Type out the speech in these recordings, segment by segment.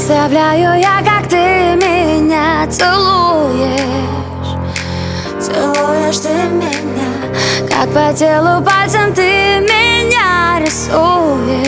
Представляю я, как ты меня целуешь. Целуешь ты меня, как по телу пальцем ты меня рисуешь.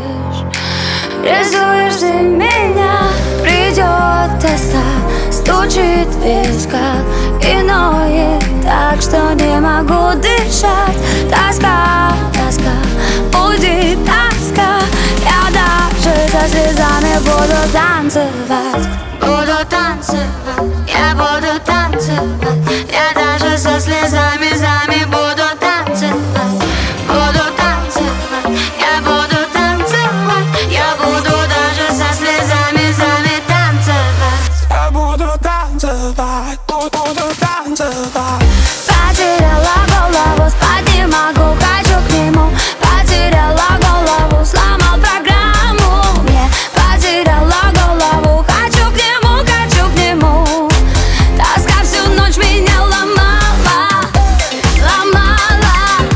Рисуешь ты меня. Придет тоска, стучит в висках и ноет так, что не могу дышать. Тоска, тоска, будет тоска. Я даже со слезами буду танцевать. Буду танцевать, я буду танцевать. Я даже со слезами буду танцевать. Буду танцевать, я буду танцевать. Я буду даже со слезами танцевать. Я буду танцевать, буду танцевать. Потеряла голову, спать не могу, хочу к нему. Потеряла голову, сломал программу мне. Потеряла голову, хочу к нему. Тоска всю ночь меня ломала. Ломала,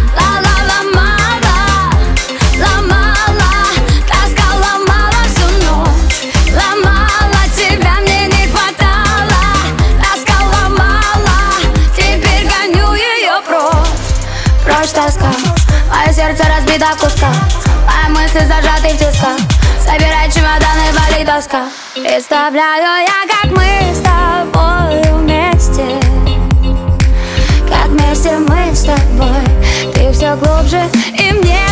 ломала. Тоска ломала всю ночь. Ломала, тебя мне не хватало. Тоска ломала, теперь гоню ее прочь. Прочь тоска, мое сердце разбито в кусках. Мои мысли зажаты в тисках. Собирай чемоданы, болит тоска. Представляю я, как мы с тобой вместе. Как вместе мы с тобой. Ты все глубже и мне